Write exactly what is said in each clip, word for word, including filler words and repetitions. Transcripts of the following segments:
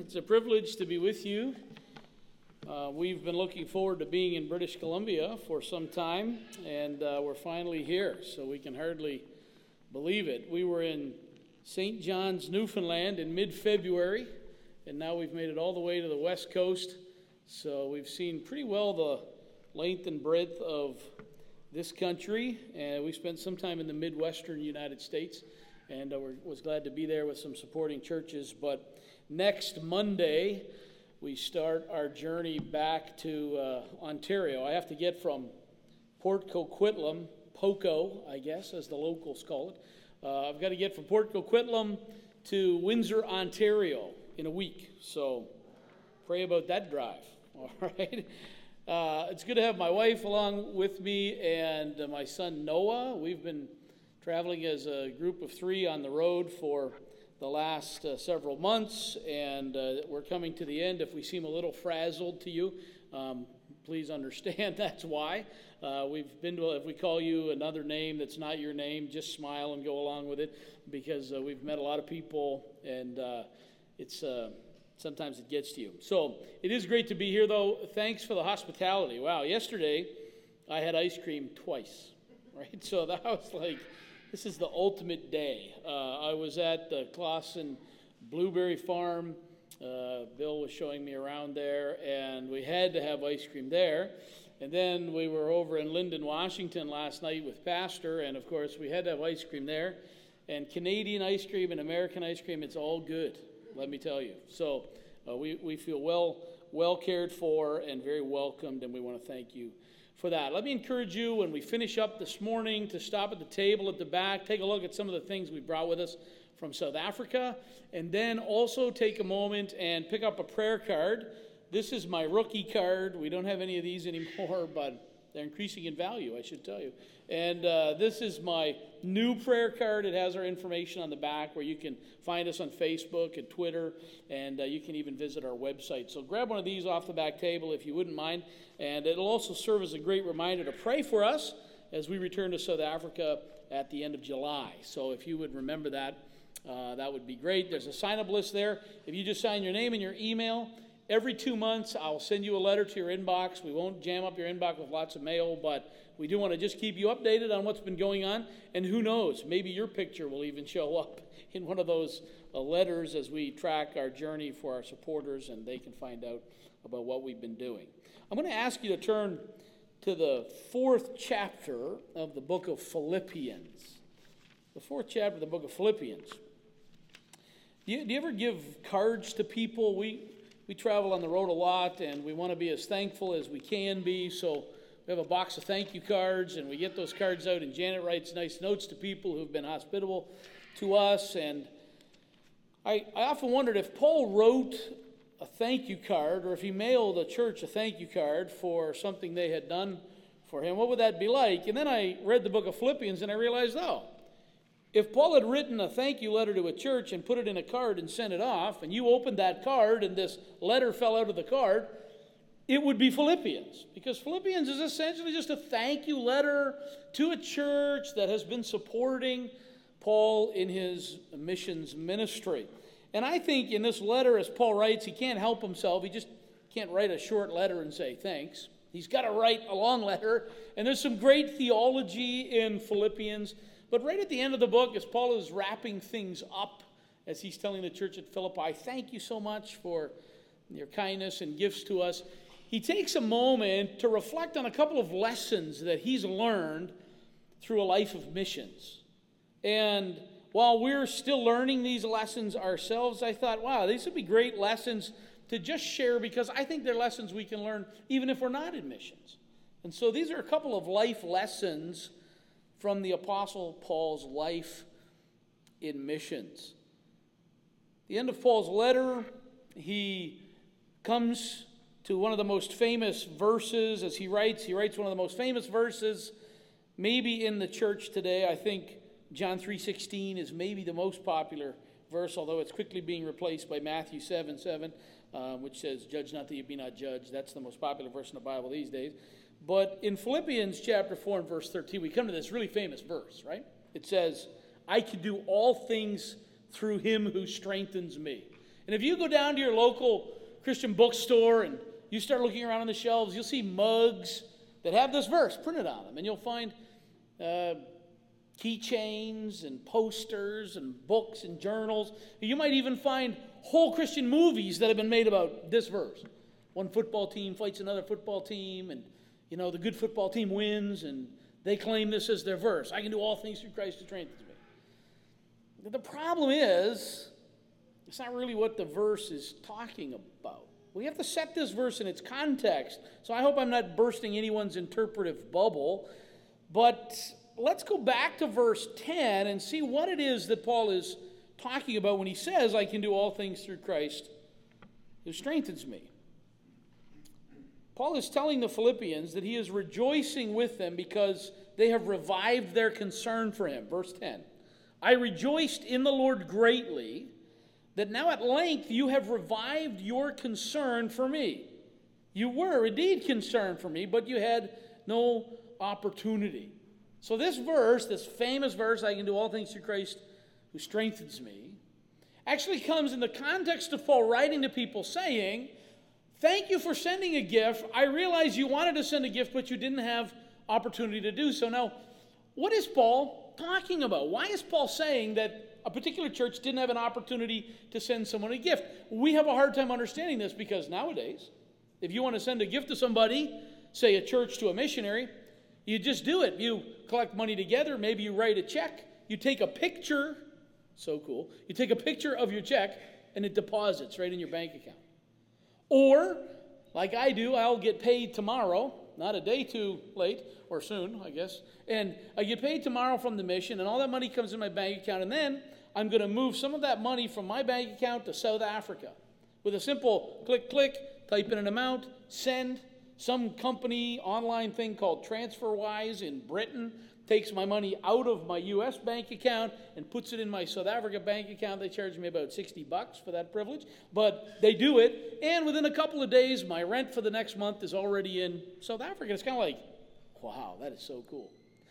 It's a privilege to be with you. Uh, we've been looking forward to being in British Columbia for some time, and uh, we're finally here, so we can hardly believe it. We were in Saint John's, Newfoundland in mid-February, and now we've made it all the way to the west coast, so we've seen pretty well the length and breadth of this country, and we spent some time in the Midwestern United States, and I uh, was glad to be there with some supporting churches. But next Monday, we start our journey back to uh, Ontario. I have to get from Port Coquitlam, Poco, I guess, as the locals call it. Uh, I've got to get from Port Coquitlam to Windsor, Ontario in a week. So pray about that drive, all right? Uh, it's good to have my wife along with me and uh, my son Noah. We've been traveling as a group of three on the road for the last uh, several months, and uh, we're coming to the end. If we seem a little frazzled to you, um, please understand that's why. Uh, we've been to, if we call you another name that's not your name, just smile and go along with it, because uh, we've met a lot of people, and uh, it's uh, sometimes it gets to you. So it is great to be here, though. Thanks for the hospitality. Wow, yesterday I had ice cream twice, right? So that was like, this is the ultimate day. Uh, I was at the Clausen Blueberry Farm. Uh, Bill was showing me around there, and we had to have ice cream there. And then we were over in Lyndon, Washington last night with Pastor, and of course we had to have ice cream there. And Canadian ice cream and American ice cream, it's all good, let me tell you. So uh, we, we feel well, well cared for and very welcomed, and we want to thank you for that. Let me encourage you, when we finish up this morning, to stop at the table at the back, take a look at some of the things we brought with us from South Africa, and then also take a moment and pick up a prayer card. This is my rookie card. We don't have any of these anymore, but they're increasing in value, I should tell you. And uh, this is my new prayer card. It has our information on the back where you can find us on Facebook and Twitter, and uh, you can even visit our website. So grab one of these off the back table if you wouldn't mind, and it'll also serve as a great reminder to pray for us as we return to South Africa at the end of July. So if you would remember that, uh, that would be great. There's a sign-up list there. If you just sign your name and your email, every two months I'll send you a letter to your inbox. We won't jam up your inbox with lots of mail, but we do want to just keep you updated on what's been going on. And who knows, maybe your picture will even show up in one of those uh, letters as we track our journey for our supporters, and they can find out about what we've been doing. I'm going to ask you to turn to the fourth chapter of the book of Philippians. The fourth chapter of the book of Philippians. Do you, do you ever give cards to people? We we travel on the road a lot, and we want to be as thankful as we can be, so we have a box of thank you cards, and we get those cards out, and Janet writes nice notes to people who've been hospitable to us. And I, I often wondered if Paul wrote a thank you card, or if he mailed a church a thank you card for something they had done for him, what would that be like? And then I read the book of Philippians, and I realized, oh, if Paul had written a thank you letter to a church and put it in a card and sent it off, and you opened that card and this letter fell out of the card, it would be Philippians, because Philippians is essentially just a thank you letter to a church that has been supporting Paul in his missions ministry. And I think in this letter, as Paul writes, he can't help himself. He just can't write a short letter and say thanks. He's got to write a long letter, and there's some great theology in Philippians. But right at the end of the book, as Paul is wrapping things up, as he's telling the church at Philippi, thank you so much for your kindness and gifts to us, he takes a moment to reflect on a couple of lessons that he's learned through a life of missions. And while we're still learning these lessons ourselves, I thought, wow, these would be great lessons to just share, because I think they're lessons we can learn even if we're not in missions. And so these are a couple of life lessons from the Apostle Paul's life in missions. At the end of Paul's letter, he comes to one of the most famous verses. As he writes, he writes one of the most famous verses maybe in the church today. I think John three sixteen is maybe the most popular verse, although it's quickly being replaced by Matthew seven seven, uh, which says, "Judge not that you be not judged." That's the most popular verse in the Bible these days. But in Philippians chapter four and verse thirteen, we come to this really famous verse, right? It says, "I can do all things through him who strengthens me." And if you go down to your local Christian bookstore and you start looking around on the shelves, you'll see mugs that have this verse printed on them. And you'll find uh, keychains and posters and books and journals. You might even find whole Christian movies that have been made about this verse. One football team fights another football team, and, you know, the good football team wins, and they claim this as their verse. I can do all things through Christ who strengthens me. But the problem is, it's not really what the verse is talking about. We have to set this verse in its context. So I hope I'm not bursting anyone's interpretive bubble. But let's go back to verse ten and see what it is that Paul is talking about when he says, I can do all things through Christ who strengthens me. Paul is telling the Philippians that he is rejoicing with them because they have revived their concern for him. Verse ten. I rejoiced in the Lord greatly that now at length you have revived your concern for me. You were indeed concerned for me, but you had no opportunity. So this verse, this famous verse, I can do all things through Christ who strengthens me, actually comes in the context of Paul writing to people saying, thank you for sending a gift. I realize you wanted to send a gift, but you didn't have opportunity to do so. Now, what is Paul talking about? Why is Paul saying that a particular church didn't have an opportunity to send someone a gift? We have a hard time understanding this because nowadays, if you want to send a gift to somebody, say a church to a missionary, you just do it. You collect money together. Maybe you write a check. You take a picture. So cool. You take a picture of your check and it deposits right in your bank account. Or, like I do, I'll get paid tomorrow, not a day too late, or soon, I guess. And I get paid tomorrow from the mission, and all that money comes in my bank account, and then I'm going to move some of that money from my bank account to South Africa. With a simple click, click, type in an amount, send. Some company online thing called TransferWise in Britain takes my money out of my U S bank account and puts it in my South Africa bank account. They charge me about sixty bucks for that privilege, but they do it, and within a couple of days, my rent for the next month is already in South Africa. It's kind of like, wow, that is so cool.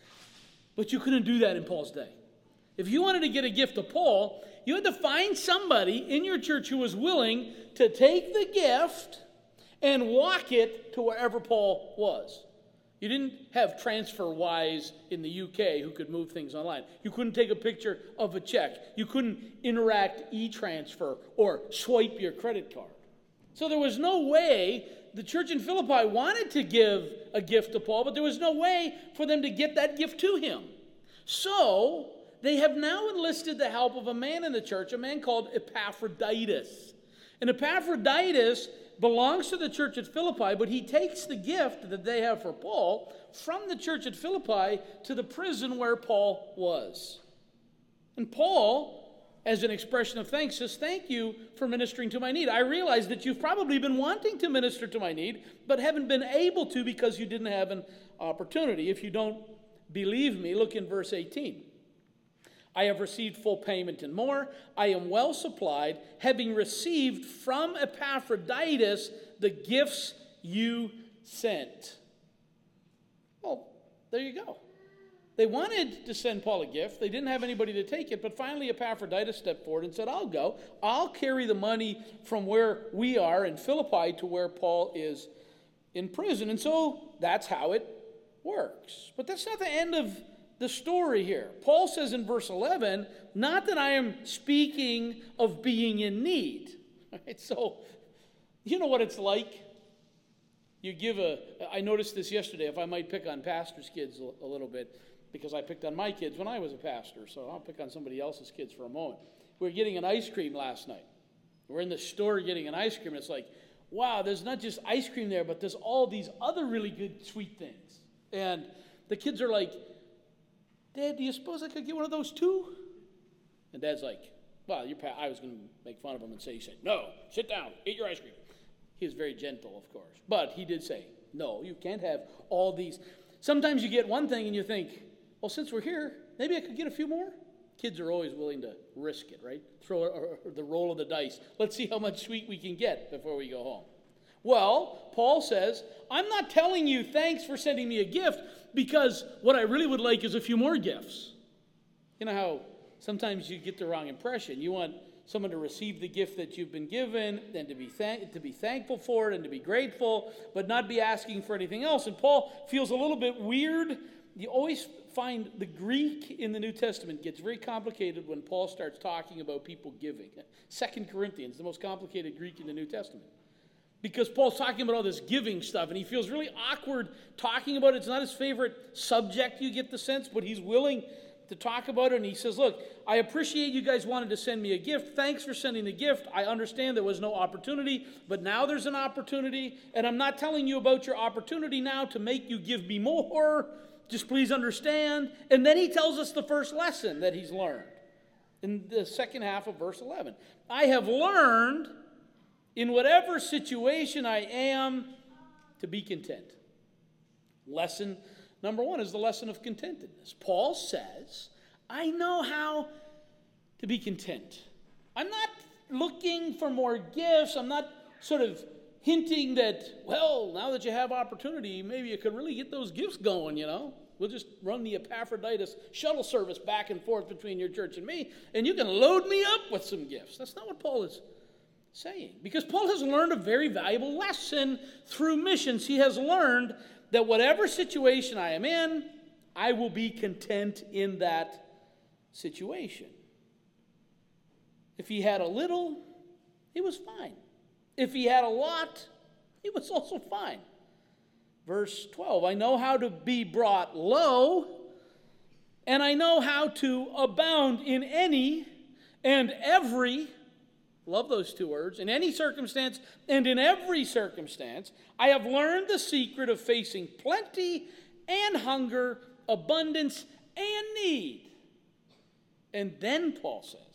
But you couldn't do that in Paul's day. If you wanted to get a gift to Paul, you had to find somebody in your church who was willing to take the gift and walk it to wherever Paul was. You didn't have TransferWise in the U K who could move things online. You couldn't take a picture of a check. You couldn't interact e-transfer or swipe your credit card. So there was no way. The church in Philippi wanted to give a gift to Paul, but there was no way for them to get that gift to him. So they have now enlisted the help of a man in the church, a man called Epaphroditus. And Epaphroditus belongs to the church at Philippi, but he takes the gift that they have for Paul from the church at Philippi to the prison where Paul was. And Paul, as an expression of thanks, says, thank you for ministering to my need. I realize that you've probably been wanting to minister to my need, but haven't been able to because you didn't have an opportunity. If you don't believe me, look in verse eighteen. I have received full payment and more. I am well supplied, having received from Epaphroditus the gifts you sent. Well, there you go. They wanted to send Paul a gift. They didn't have anybody to take it, but finally Epaphroditus stepped forward and said, I'll go. I'll carry the money from where we are in Philippi to where Paul is in prison. And so that's how it works. But that's not the end of the story here. Paul says in verse eleven, not that I am speaking of being in need. Right? So, you know what it's like? You give a, I noticed this yesterday, if I might pick on pastors' kids a, a little bit, because I picked on my kids when I was a pastor, so I'll pick on somebody else's kids for a moment. We were getting an ice cream last night. We're in the store getting an ice cream, and it's like, wow, there's not just ice cream there, but there's all these other really good sweet things. And the kids are like, Dad, do you suppose I could get one of those too? And Dad's like, well, you're pa-. I was going to make fun of him and say, he said, no, sit down, eat your ice cream. He was very gentle, of course. But he did say, no, you can't have all these. Sometimes you get one thing and you think, well, since we're here, maybe I could get a few more. Kids are always willing to risk it, right? Throw or, or the roll of the dice. Let's see how much sweet we can get before we go home. Well, Paul says, I'm not telling you thanks for sending me a gift, because what I really would like is a few more gifts. You know how sometimes you get the wrong impression. You want someone to receive the gift that you've been given, and to be thank- to be thankful for it, and to be grateful, but not be asking for anything else. And Paul feels a little bit weird. You always find the Greek in the New Testament gets very complicated when Paul starts talking about people giving. Second Corinthians, the most complicated Greek in the New Testament. Because Paul's talking about all this giving stuff, and he feels really awkward talking about it. It's not his favorite subject, you get the sense, but he's willing to talk about it. And he says, look, I appreciate you guys wanted to send me a gift. Thanks for sending the gift. I understand there was no opportunity, but now there's an opportunity. And I'm not telling you about your opportunity now to make you give me more. Just please understand. And then he tells us the first lesson that he's learned in the second half of verse eleven. I have learned in whatever situation I am to be content. Lesson number one is the lesson of contentedness. Paul says, I know how to be content. I'm not looking for more gifts. I'm not sort of hinting that, well, now that you have opportunity, maybe you could really get those gifts going, you know. We'll just run the Epaphroditus shuttle service back and forth between your church and me, and you can load me up with some gifts. That's not what Paul is saying. Because Paul has learned a very valuable lesson through missions. He has learned that whatever situation I am in, I will be content in that situation. If he had a little, he was fine. If he had a lot, he was also fine. Verse twelve, I know how to be brought low, and I know how to abound in any and every, love those two words, in any circumstance and in every circumstance. I have learned the secret of facing plenty and hunger, abundance and need. And then Paul says,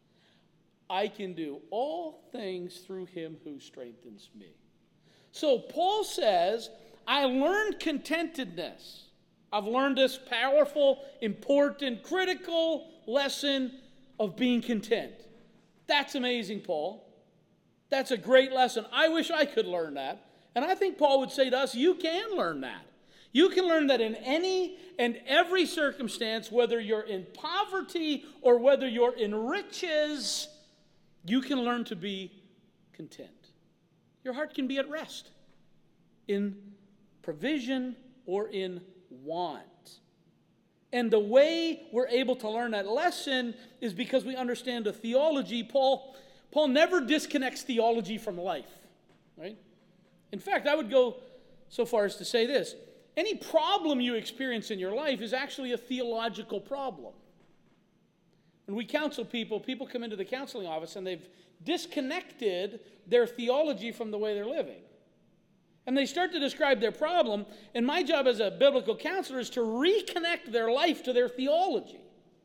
I can do all things through him who strengthens me. So Paul says, I learned contentedness. I've learned this powerful, important, critical lesson of being content. That's amazing, Paul. That's a great lesson. I wish I could learn that. And I think Paul would say to us, you can learn that. You can learn that in any and every circumstance, whether you're in poverty or whether you're in riches, you can learn to be content. Your heart can be at rest in provision or in want. And the way we're able to learn that lesson is because we understand the theology. Paul, Paul never disconnects theology from life, right? In fact, I would go so far as to say this. Any problem you experience in your life is actually a theological problem. When we counsel people, people come into the counseling office and they've disconnected their theology from the way they're living. And they start to describe their problem, and my job as a biblical counselor is to reconnect their life to their theology.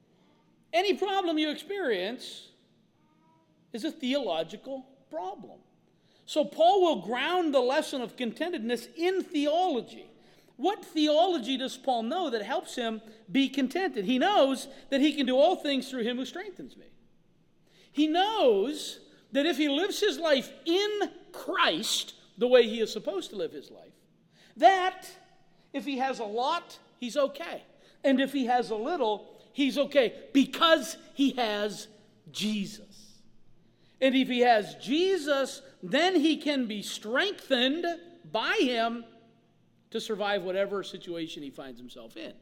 Any problem you experience is a theological problem. So Paul will ground the lesson of contentedness in theology. What theology does Paul know that helps him be contented? He knows that he can do all things through him who strengthens me. He knows that if he lives his life in Christ the way he is supposed to live his life, that if he has a lot, he's okay. And if he has a little, he's okay because he has Jesus. And if he has Jesus, then he can be strengthened by him to survive whatever situation he finds himself in.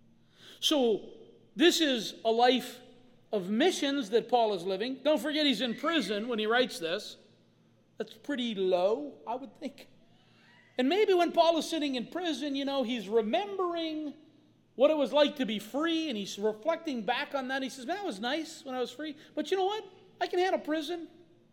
So this is a life of missions that Paul is living. Don't forget he's in prison when he writes this. That's pretty low, I would think. And maybe when Paul is sitting in prison, you know, he's remembering what it was like to be free, and he's reflecting back on that. He says, man, that was nice when I was free. But you know what? I can handle prison.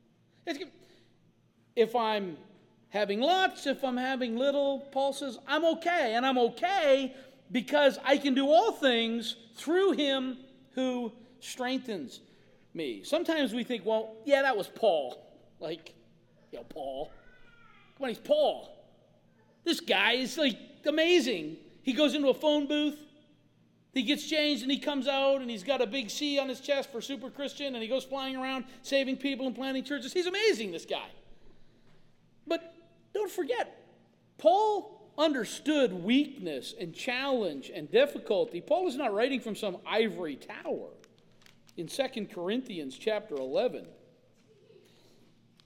If I'm having lots, if I'm having little, Paul says, I'm okay. And I'm okay because I can do all things through him who strengthens me. Sometimes we think, well, yeah, that was Paul. Like, you know, Paul. Come on, he's Paul. This guy is like amazing. He goes into a phone booth, he gets changed, and he comes out, and he's got a big C on his chest for super Christian, and he goes flying around saving people and planting churches. He's amazing, this guy. But don't forget, Paul understood weakness and challenge and difficulty. Paul is not writing from some ivory tower. In Second Corinthians chapter eleven,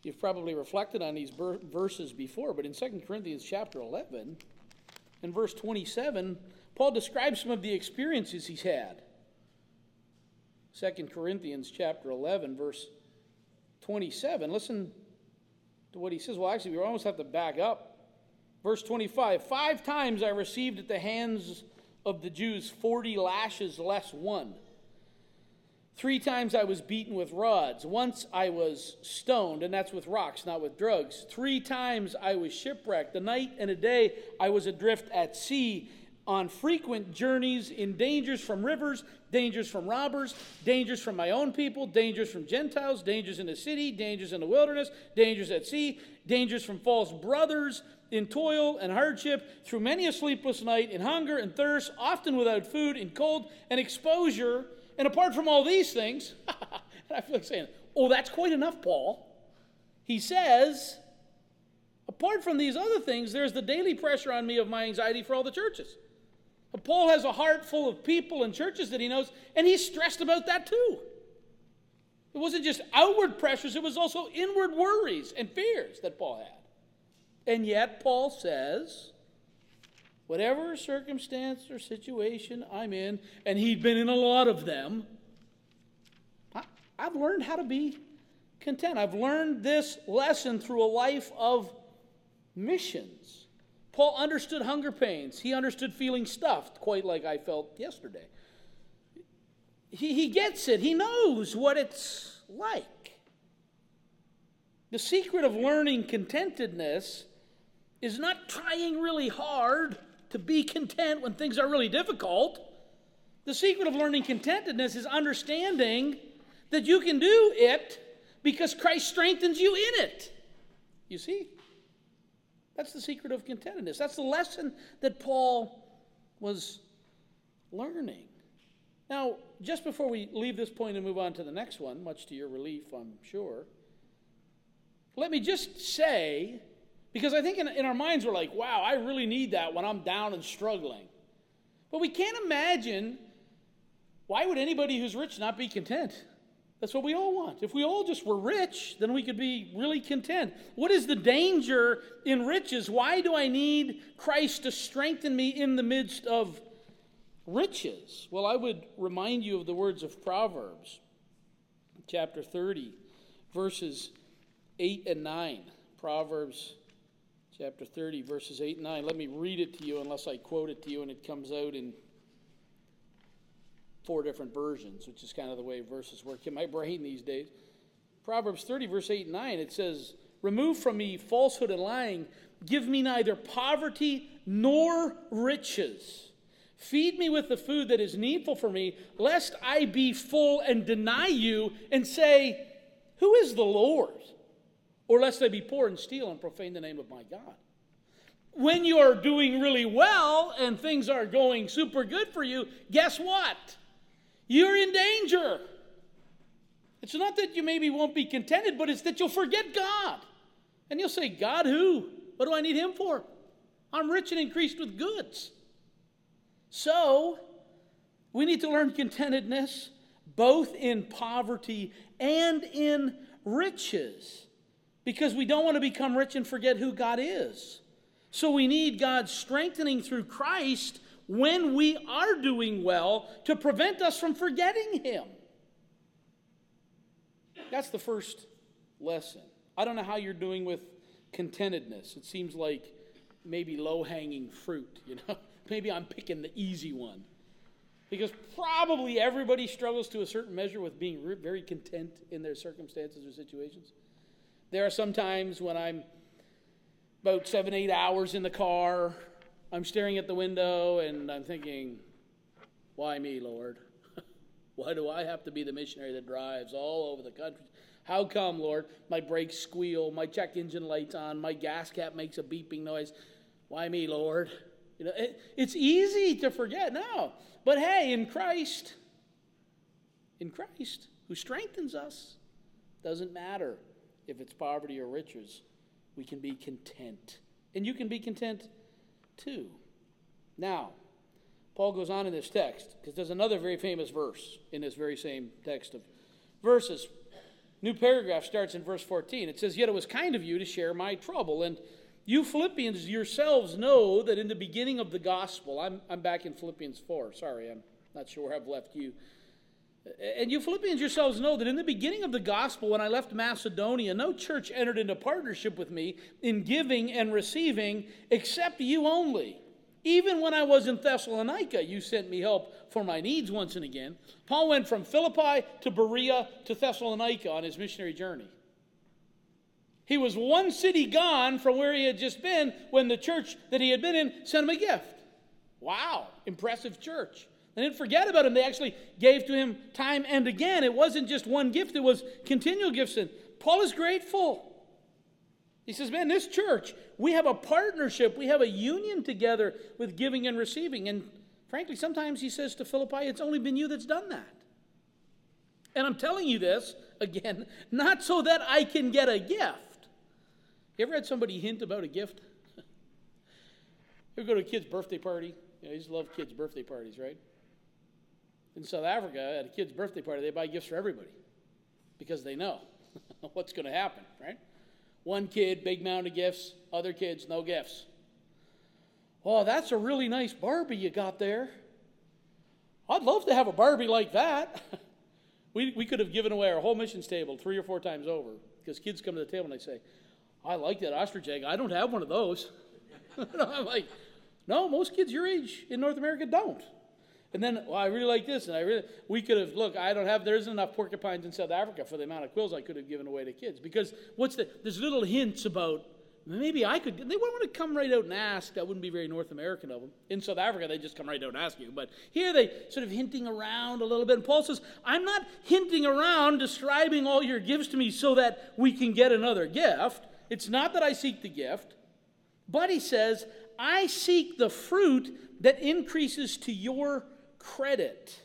You've probably reflected on these ber- verses before, but in Second Corinthians chapter eleven, in verse twenty-seven, Paul describes some of the experiences he's had. Second Corinthians chapter eleven, verse twenty-seven. Listen to what he says. Well, actually, we almost have to back up. Verse twenty-five, five times I received at the hands of the Jews forty lashes less one. Three times I was beaten with rods. Once I was stoned, and that's with rocks, not with drugs. Three times I was shipwrecked. A night and a day I was adrift at sea, on frequent journeys, in dangers from rivers, dangers from robbers, dangers from my own people, dangers from Gentiles, dangers in the city, dangers in the wilderness, dangers at sea, dangers from false brothers, in toil and hardship, through many a sleepless night, in hunger and thirst, often without food, in cold and exposure. And apart from all these things, I feel like saying, oh, that's quite enough, Paul. He says, apart from these other things, there's the daily pressure on me of my anxiety for all the churches. Paul has a heart full of people and churches that he knows, and he's stressed about that too. It wasn't just outward pressures, it was also inward worries and fears that Paul had. And yet, Paul says, whatever circumstance or situation I'm in, and he'd been in a lot of them, I, I've learned how to be content. I've learned this lesson through a life of missions. Paul understood hunger pains. He understood feeling stuffed, quite like I felt yesterday. He, he gets it. He knows what it's like. The secret of learning contentedness is not trying really hard to be content when things are really difficult. The secret of learning contentedness is understanding that you can do it because Christ strengthens you in it. You see? That's the secret of contentedness. That's the lesson that Paul was learning. Now, just before we leave this point and move on to the next one, much to your relief, I'm sure, let me just say, because I think in, in our minds we're like, wow, I really need that when I'm down and struggling. But we can't imagine, why would anybody who's rich not be content? That's what we all want. If we all just were rich, then we could be really content. What is the danger in riches? Why do I need Christ to strengthen me in the midst of riches? Well, I would remind you of the words of Proverbs, chapter thirty, verses eight and nine. Proverbs chapter thirty, verses eight and nine. Let me read it to you unless I quote it to you and it comes out in four different versions, which is kind of the way verses work in my brain these days. Proverbs thirty, verse eight and nine, it says, remove from me falsehood and lying. Give me neither poverty nor riches. Feed me with the food that is needful for me, lest I be full and deny you and say, who is the Lord? Or lest I be poor and steal and profane the name of my God. When you are doing really well and things are going super good for you, guess what? You're in danger. It's not that you maybe won't be contented, but it's that you'll forget God. And you'll say, God who? What do I need him for? I'm rich and increased with goods. So, we need to learn contentedness both in poverty and in riches. Because we don't want to become rich and forget who God is. So we need God's strengthening through Christ when we are doing well to prevent us from forgetting him. That's the first lesson. I don't know how you're doing with contentedness. It seems like maybe low-hanging fruit, you know. Maybe I'm picking the easy one. Because probably everybody struggles to a certain measure with being very content in their circumstances or situations. There are some times when I'm about seven, eight hours in the car, I'm staring at the window and I'm thinking, why me, Lord? Why do I have to be the missionary that drives all over the country? How come, Lord? My brakes squeal, my check engine light's on, my gas cap makes a beeping noise. Why me, Lord? You know, it, it's easy to forget now. But hey, in Christ, in Christ, who strengthens us, doesn't matter if it's poverty or riches, we can be content. And you can be content too. Now, Paul goes on in this text, because there's another very famous verse in this very same text of verses. New paragraph starts in verse fourteen. It says, "Yet it was kind of you to share my trouble. And you Philippians yourselves know that in the beginning of the gospel," I'm, I'm back in Philippians four. Sorry, I'm not sure where I've left you. "And you Philippians yourselves know that in the beginning of the gospel, when I left Macedonia, no church entered into partnership with me in giving and receiving except you only. Even when I was in Thessalonica, you sent me help for my needs once and again." Paul went from Philippi to Berea to Thessalonica on his missionary journey. He was one city gone from where he had just been when the church that he had been in sent him a gift. Wow, impressive church. They didn't forget about him. They actually gave to him time and again. It wasn't just one gift, it was continual gifts. And Paul is grateful. He says, man, this church, we have a partnership. We have a union together with giving and receiving. And frankly, sometimes he says to Philippi, it's only been you that's done that. And I'm telling you this, again, not so that I can get a gift. You ever had somebody hint about a gift? You ever go to a kid's birthday party? You know, you just love kids' birthday parties, right? In South Africa, at a kid's birthday party, they buy gifts for everybody because they know what's going to happen, right? One kid, big mound of gifts. Other kids, no gifts. Oh, that's a really nice Barbie you got there. I'd love to have a Barbie like that. we, we could have given away our whole missions table three or four times over because kids come to the table and they say, I like that ostrich egg. I don't have one of those. I'm like, no, most kids your age in North America don't. And then, well, I really like this, and I really, we could have, look, I don't have, there isn't enough porcupines in South Africa for the amount of quills I could have given away to kids. Because what's the, there's little hints about, maybe I could, they wouldn't want to come right out and ask. That wouldn't be very North American of them. In South Africa, they just come right out and ask you. But here they sort of hinting around a little bit. And Paul says, I'm not hinting around, describing all your gifts to me so that we can get another gift. It's not that I seek the gift. But he says, I seek the fruit that increases to your credit.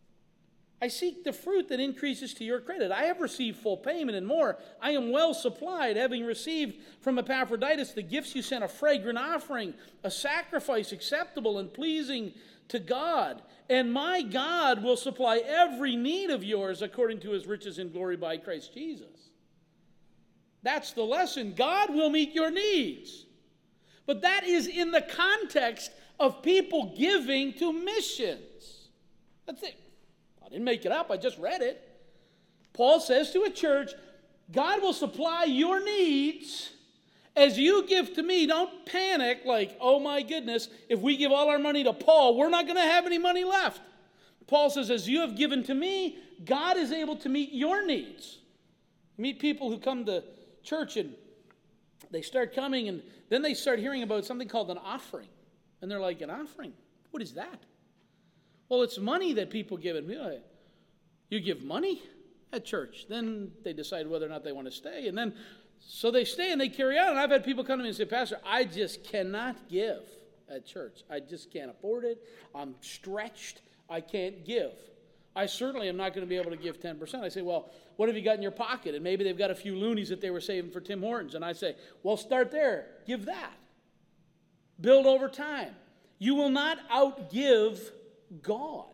I seek the fruit that increases to your credit. I have received full payment and more. I am well supplied, having received from Epaphroditus the gifts you sent, a fragrant offering, a sacrifice acceptable and pleasing to God. And my God will supply every need of yours according to his riches in glory by Christ Jesus. That's the lesson. God will meet your needs. But that is in the context of people giving to missions. That's it. I didn't make it up. I just read it. Paul says to a church, God will supply your needs as you give to me. Don't panic like, oh my goodness, if we give all our money to Paul, we're not going to have any money left. Paul says, as you have given to me, God is able to meet your needs. Meet people who come to church and they start coming and then they start hearing about something called an offering. And they're like, an offering? What is that? Well, it's money that people give. And you give money at church. Then they decide whether or not they want to stay. And then, so they stay and they carry on. And I've had people come to me and say, Pastor, I just cannot give at church. I just can't afford it. I'm stretched. I can't give. I certainly am not going to be able to give ten percent. I say, well, what have you got in your pocket? And maybe they've got a few loonies that they were saving for Tim Hortons. And I say, well, start there. Give that. Build over time. You will not outgive God.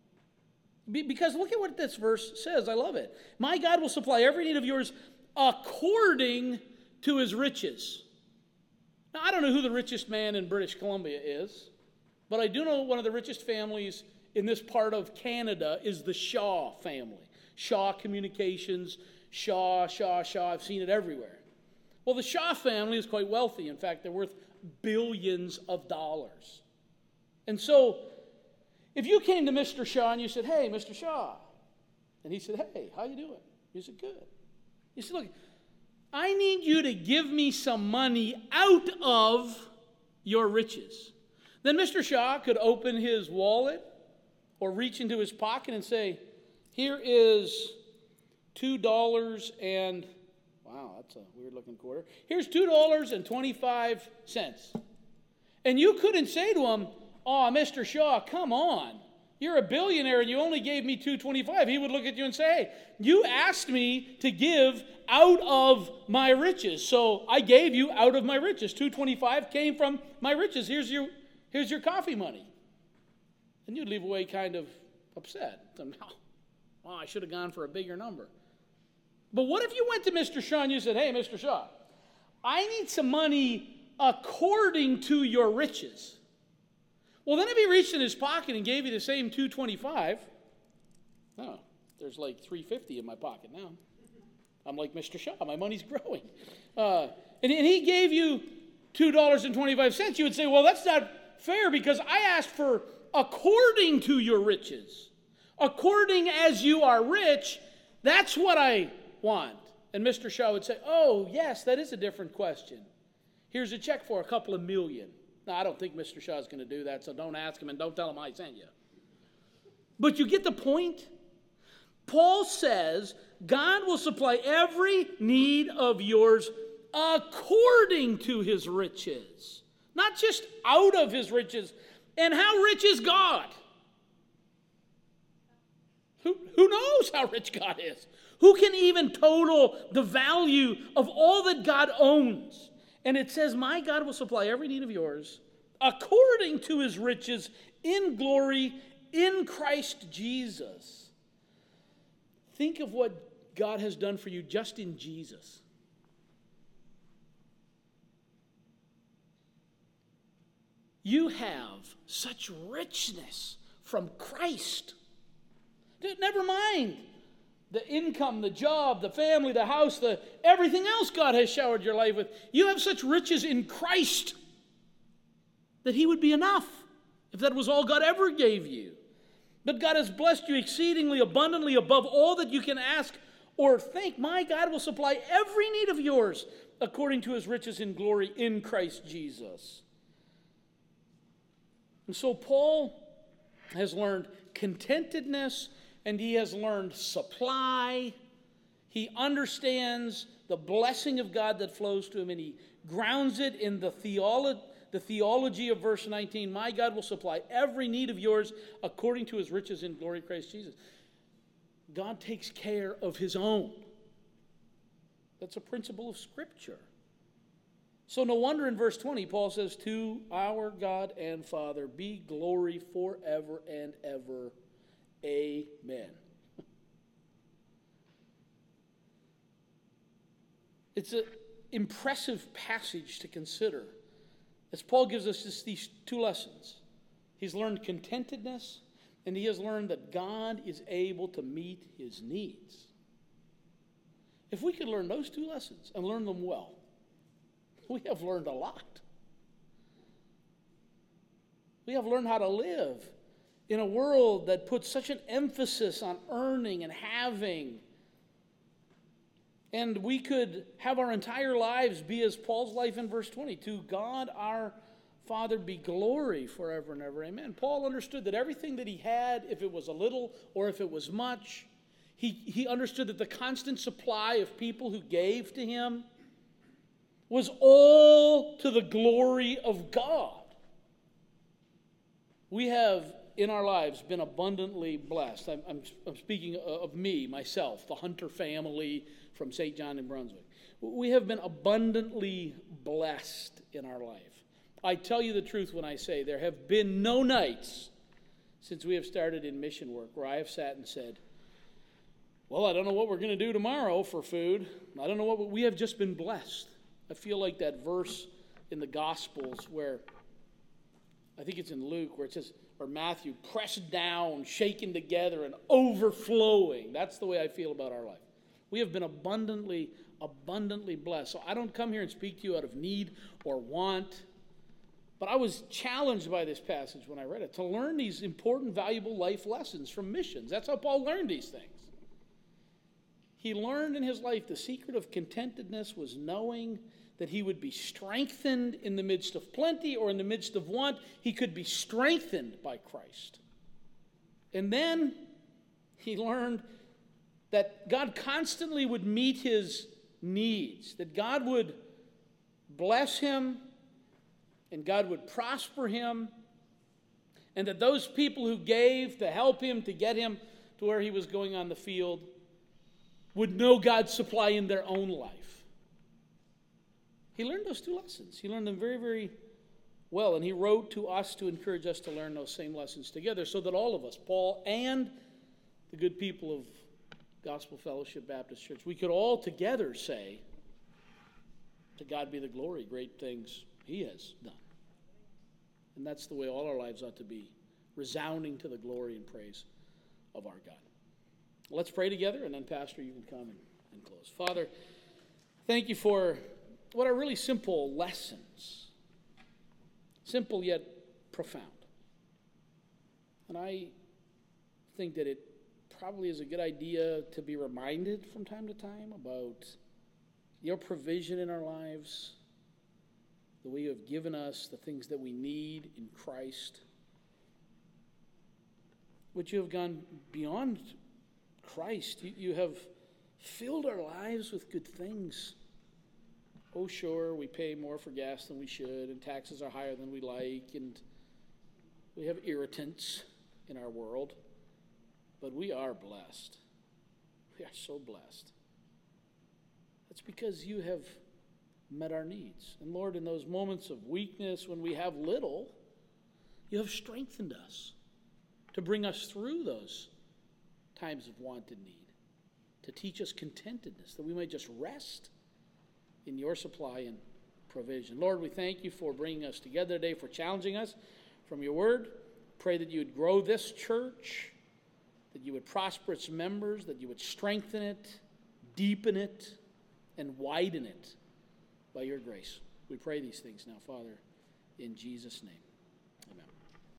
Because look at what this verse says. I love it. My God will supply every need of yours according to his riches. Now, I don't know who the richest man in British Columbia is, but I do know one of the richest families in this part of Canada is the Shaw family. Shaw Communications, Shaw, Shaw, Shaw. I've seen it everywhere. Well, the Shaw family is quite wealthy. In fact, they're worth billions of dollars. And so, if you came to Mister Shaw and you said, hey, Mister Shaw, and he said, hey, how you doing? You said, good. You said, look, I need you to give me some money out of your riches. Then Mister Shaw could open his wallet or reach into his pocket and say, here is two dollars and, wow, that's a weird-looking quarter. Here's two dollars and twenty-five cents. And you couldn't say to him, oh, Mister Shaw, come on. You're a billionaire and you only gave me two dollars and twenty-five cents. He would look at you and say, hey, you asked me to give out of my riches. So I gave you out of my riches. two dollars and twenty-five cents came from my riches. Here's your, here's your coffee money. And you'd leave away kind of upset. Oh, I should have gone for a bigger number. But what if you went to Mister Shaw and you said, hey, Mister Shaw, I need some money according to your riches. Well, then if he reached in his pocket and gave you the same two twenty-five, oh, there's like three fifty in my pocket now. I'm like Mister Shaw, my money's growing. Uh, and, and he gave you two dollars and twenty-five cents. You would say, well, that's not fair because I asked for according to your riches. According as you are rich, that's what I want. And Mister Shaw would say, oh, yes, that is a different question. Here's a check for a couple of million. Now, I don't think Mister Shaw is going to do that, so don't ask him and don't tell him I sent you. But you get the point? Paul says God will supply every need of yours according to his riches. Not just out of his riches. And how rich is God? Who, who knows how rich God is? Who can even total the value of all that God owns? And it says, my God will supply every need of yours according to his riches in glory in Christ Jesus. Think of what God has done for you just in Jesus. You have such richness from Christ. Never mind the income, the job, the family, the house, the everything else God has showered your life with. You have such riches in Christ that he would be enough if that was all God ever gave you. But God has blessed you exceedingly abundantly above all that you can ask or think. My God will supply every need of yours according to his riches in glory in Christ Jesus. And so Paul has learned contentedness and he has learned supply. He understands the blessing of God that flows to him, and he grounds it in the theolo- the theology of verse nineteen. My God will supply every need of yours according to his riches in glory in Christ Jesus. God takes care of his own. That's a principle of Scripture. So no wonder in verse twenty, Paul says, to our God and Father be glory forever and ever. Amen. It's an impressive passage to consider as Paul gives us this, these two lessons. He's learned contentedness, and he has learned that God is able to meet his needs. If we could learn those two lessons and learn them well, we have learned a lot. We have learned how to live in a world that puts such an emphasis on earning and having. And we could have our entire lives be as Paul's life in verse twenty. To God our Father be glory forever and ever. Amen. Paul understood that everything that he had, if it was a little or if it was much, he, he understood that the constant supply of people who gave to him was all to the glory of God. We have in our lives been abundantly blessed. I'm, I'm, I'm speaking of me, myself, the Hunter family from Saint John, New Brunswick. We have been abundantly blessed in our life. I tell you the truth when I say there have been no nights since we have started in mission work where I have sat and said, well, I don't know what we're going to do tomorrow for food. I don't know what we have just been blessed. I feel like that verse in the Gospels where, I think it's in Luke, where it says, or Matthew, pressed down, shaken together, and overflowing. That's the way I feel about our life. We have been abundantly, abundantly blessed. So I don't come here and speak to you out of need or want. But I was challenged by this passage when I read it to learn these important, valuable life lessons from missions. That's how Paul learned these things. He learned in his life the secret of contentedness was knowing that he would be strengthened in the midst of plenty or in the midst of want. He could be strengthened by Christ. And then he learned that God constantly would meet his needs, that God would bless him and God would prosper him, and that those people who gave to help him, to get him to where he was going on the field, would know God's supply in their own life. He learned those two lessons. He learned them very, very well, and he wrote to us to encourage us to learn those same lessons together so that all of us, Paul and the good people of Gospel Fellowship Baptist Church, we could all together say, to God be the glory, great things he has done. And that's the way all our lives ought to be, resounding to the glory and praise of our God. Let's pray together, and then, Pastor, you can come and, and close. Father, thank you for what are really simple lessons, simple yet profound. And I think that it probably is a good idea to be reminded from time to time about your provision in our lives, the way you have given us the things that we need in Christ, which you have gone beyond Christ. You, you have filled our lives with good things. Oh, sure, we pay more for gas than we should, and taxes are higher than we like, and we have irritants in our world, but we are blessed. We are so blessed. That's because you have met our needs. And Lord, in those moments of weakness when we have little, you have strengthened us to bring us through those times of want and need, to teach us contentedness, that we might just rest in your supply and provision. Lord, we thank you for bringing us together today, for challenging us from your word. Pray that you would grow this church, that you would prosper its members, that you would strengthen it, deepen it, and widen it by your grace. We pray these things now, Father, in Jesus' name.